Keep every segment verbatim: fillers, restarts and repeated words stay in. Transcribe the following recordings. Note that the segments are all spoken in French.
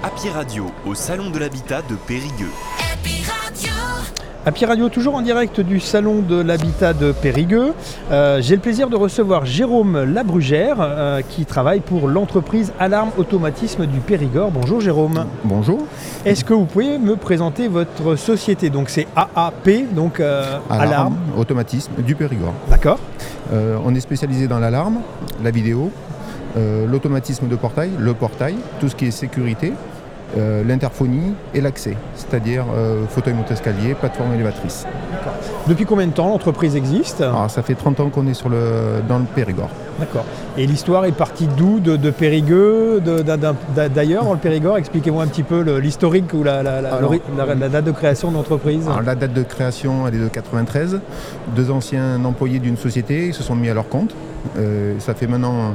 Happy Radio au Salon de l'Habitat de Périgueux. Happy Radio. Happy Radio, toujours en direct du Salon de l'Habitat de Périgueux. Euh, j'ai le plaisir de recevoir Jérôme Labrugère euh, qui travaille pour l'entreprise Alarme Automatisme du Périgord. Bonjour Jérôme. Bonjour. Est-ce que vous pouvez me présenter votre société? Donc c'est A A P, donc euh, Alarme, Alarme Automatisme du Périgord. D'accord. Euh, on est spécialisé dans l'alarme, la vidéo, euh, l'automatisme de portail, le portail, tout ce qui est sécurité, euh, l'interphonie et l'accès, c'est-à-dire euh, fauteuil monte-escalier, plateforme élévatrice. D'accord. Depuis combien de temps l'entreprise existe? Alors, ça fait trente ans qu'on est sur le, dans le Périgord. D'accord. Et l'histoire est partie d'où? De, de Périgueux, de, d'un, d'un, d'ailleurs dans le Périgord? Expliquez-moi un petit peu le, l'historique ou la, la, la, Alors, la, la date de création de l'entreprise. Alors, la date de création, elle est de quatre-vingt-treize. Deux anciens employés d'une société se sont mis à leur compte. Euh, ça fait maintenant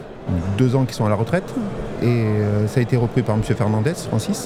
deux ans qu'ils sont à la retraite. Et euh, ça a été repris par M. Fernandez, Francis.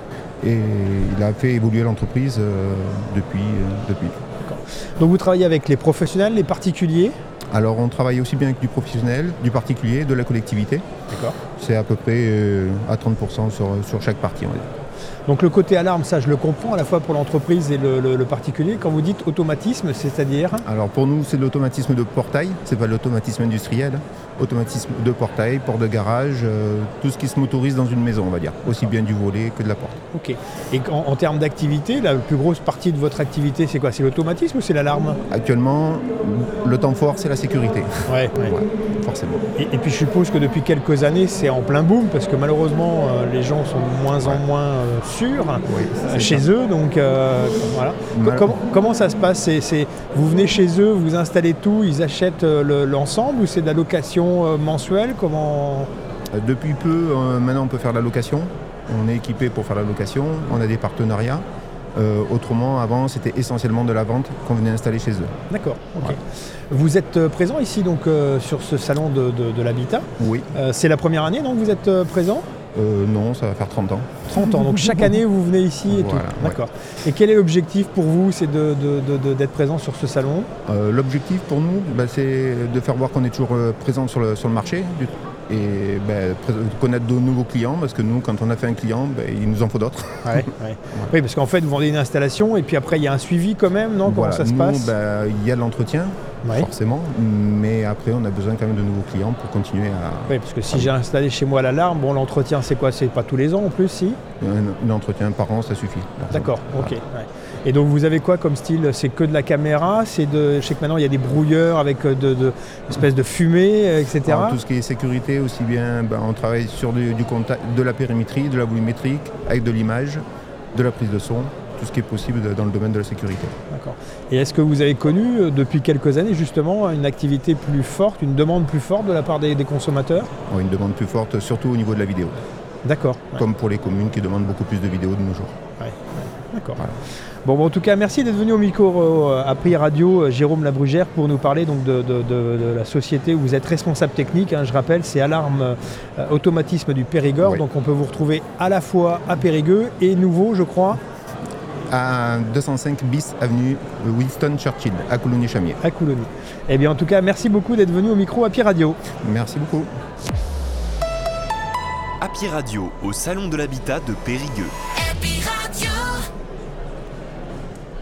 Et il a fait évoluer l'entreprise euh, depuis, euh, depuis. D'accord. Donc vous travaillez avec les professionnels, les particuliers? Alors on travaille aussi bien avec du professionnel, du particulier, de la collectivité. D'accord. C'est à peu près euh, à trente pour cent sur, sur chaque partie, on va dire. Donc le côté alarme, ça je le comprends à la fois pour l'entreprise et le, le, le particulier. Quand vous dites automatisme, c'est-à-dire? Alors pour nous, c'est l'automatisme de portail, c'est pas l'automatisme industriel. Automatisme de portail, porte de garage, euh, tout ce qui se motorise dans une maison, on va dire. Aussi bien du volet que de la porte. Ok. Et en, en termes d'activité, la plus grosse partie de votre activité, c'est quoi? C'est l'automatisme ou c'est l'alarme? Actuellement, le temps fort, c'est la sécurité. Ouais, ouais. Ouais, forcément. Et, et puis je suppose que depuis quelques années, c'est en plein boom, parce que malheureusement, euh, les gens sont de moins en Ouais. moins euh, sûrs Oui, euh, chez ça. eux. Donc euh, voilà. Mal- Comment, comment ça se passe? c'est, c'est, Vous venez chez eux, vous installez tout, ils achètent euh, le, l'ensemble ou c'est de la location euh, mensuelle? Comment... Euh, Depuis peu, euh, maintenant on peut faire la location. On est équipé pour faire la location, on a des partenariats. Euh, autrement, avant, c'était essentiellement de la vente qu'on venait installer chez eux. D'accord, ok. Ouais. Vous êtes euh, présent ici donc, euh, sur ce salon de, de, de l'habitat. Oui. Euh, c'est la première année donc vous êtes euh, présent? Euh, non, ça va faire trente ans. trente ans, donc chaque année vous venez ici et Voilà, tout. ouais. D'accord. Et quel est l'objectif pour vous? C'est de, de, de, de- d'être présent sur ce salon? Euh, L'objectif pour nous, bah, c'est de faire voir qu'on est toujours euh, présent sur le, sur le marché du- et bah, pré- connaître de nouveaux clients, parce que nous, quand on a fait un client, bah, il nous en faut d'autres. Ouais, ouais. Oui, parce qu'en fait vous vendez une installation et puis après il y a un suivi quand même, non? Comment Voilà. ça se Nous, passe? bah, il y a de l'entretien, Ouais. forcément, mais après, on a besoin quand même de nouveaux clients pour continuer à... Oui, parce que si j'ai installé chez moi l'alarme, bon l'entretien c'est quoi? C'est pas tous les ans en plus, si? Un, un entretien par an, ça suffit. D'accord, ok. Voilà. Ouais. Et donc vous avez quoi comme style? C'est que de la caméra? C'est de... Je sais que maintenant il y a des brouilleurs avec euh, de, de... espèces de fumée, euh, et cetera. Alors, tout ce qui est sécurité, aussi bien, ben, on travaille sur du, du contact, de la périmétrie, de la volumétrique, avec de l'image, de la prise de son, tout ce qui est possible de- dans le domaine de la sécurité. D'accord. Et est-ce que vous avez connu euh, depuis quelques années justement une activité plus forte, une demande plus forte de la part des, des consommateurs? On a une demande plus forte, surtout au niveau de la vidéo, D'accord. Ouais. comme pour les communes qui demandent beaucoup plus de vidéos de nos jours. Ouais, ouais. D'accord. Voilà. Bon, bon, en tout cas, merci d'être venu au micro euh, Happy Radio, euh, Jérôme Labrugère, pour nous parler donc, de, de- de- de la société où vous êtes responsable technique. Hein, je rappelle, c'est Alarme euh, Automatisme du Périgord. Oui. Donc on peut vous retrouver à la fois à Périgueux et nouveau, je crois, À deux cent cinq bis avenue Winston Churchill, à Coulommiers-Chamiers. à Coulommiers. Eh bien, en tout cas, merci beaucoup d'être venu au micro Happy Radio. Merci beaucoup. Happy Radio au Salon de l'Habitat de Périgueux. Happy Radio.